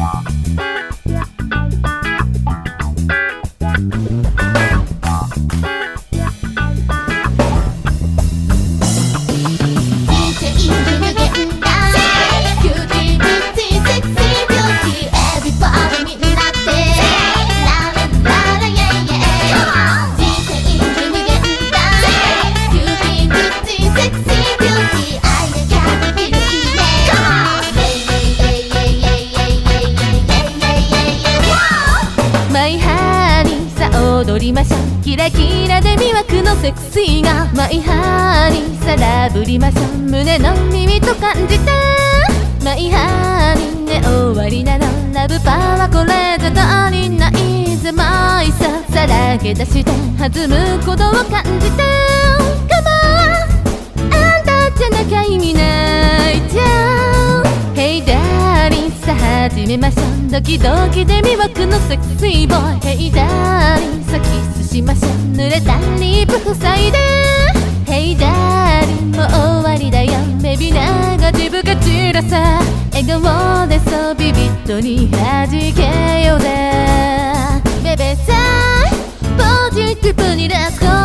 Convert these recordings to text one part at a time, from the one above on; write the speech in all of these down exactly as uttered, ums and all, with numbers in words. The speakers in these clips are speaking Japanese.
踊りましょう。キラキラで魅惑のセクシーがマイハーにさらぶりましょう。胸の耳と感じてマイハーにね終わりなの。ラブパワーこれじゃ足りないぜマイささらけ出して弾むことを感じて Come on あんたじゃなきゃ意味ないじゃん Hey darling さあ始めましょう。ドキドキで魅惑のセクシーボーイ Hey darling さキスしましょう。濡れたリップ塞いで Hey darling もう終わりだよ。ベビーネガティブが散らさ笑顔でそうビビッドに弾けようぜベベさポジティブにレッツゴー。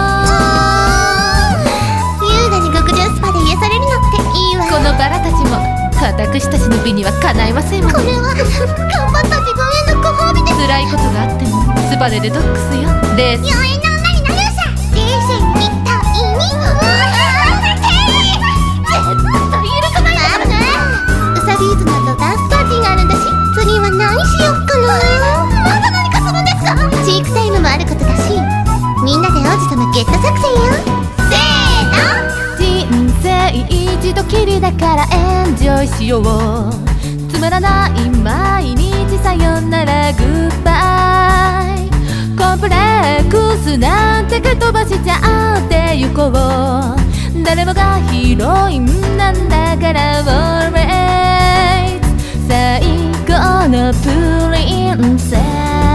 優雅に極上スパで癒されるのっていいわ。 このバラたちも私たちの美にはかないませんわね。 これは頑張った自分へのご褒美です。 辛いことがあってもスパでデトックスよ。レース妖艶な女になるさ。冷静みたいにうわ絶対いるかないだからね。ウサビーズナとダンスパーティーがあるんだし次は何しよっかな。また何かするんですか。チークタイムもあることだしみんなで王子様ゲット作戦よ。せーの。 人生一度きりだからエンジョイしよう。つまらない毎日さよならグッバイ。コンプレックスなんて蹴飛ばしちゃってゆこう。誰もがヒロインなんだから Always 最高のプリンセス。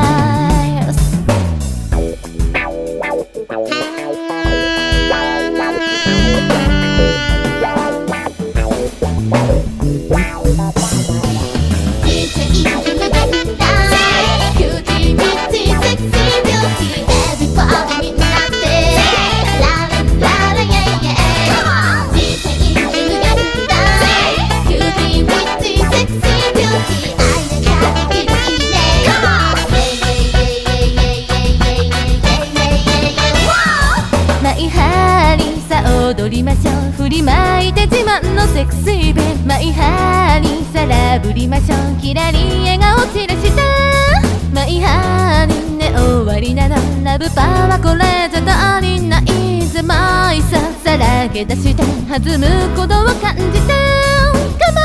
踊りましょう。振りまいて自慢のセクシービーマイハーにさらぶりましょう。キラリ笑顔散らしてマイハーにね終わりなの。ラブパワーこれじゃ足りないぜマイささらけ出して弾むことを感じて Come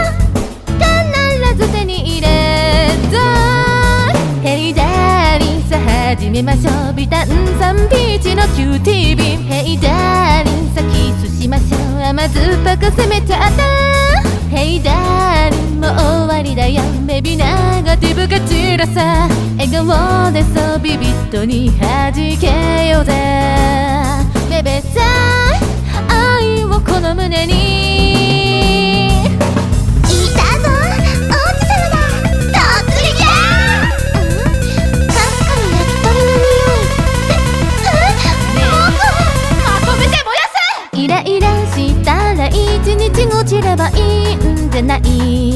on 必ず手に入れた Hey darling さあ始めましょう。ビタンサンビーチのキューティービー Hey darlingさキスしましょう。甘酸っぱく攻めちゃった Hey darling もう終わりだよ。ベビーネガティブが散らさ笑顔でそうビビッドに弾けようぜベベさ愛をこの胸にいたぞ王子様だ突撃だ。うんかすかに焼き鳥の匂いってえっまとめて燃やせ。イライラしたら一日落ちればいいんじゃない。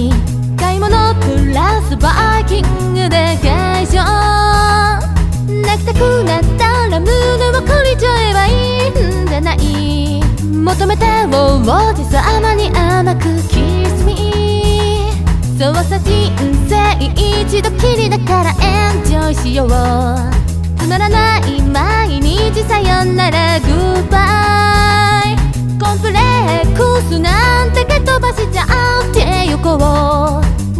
買い物プラスバイキングで解消。泣きたくなったら胸を借りちゃえばいいんじゃない。求めて王子様に甘くキスミそうさ人生一度きりだからエンジョイしよう。つまらない毎日さよならグッバイ。コンプレックスなんて蹴飛ばしちゃってゆこう。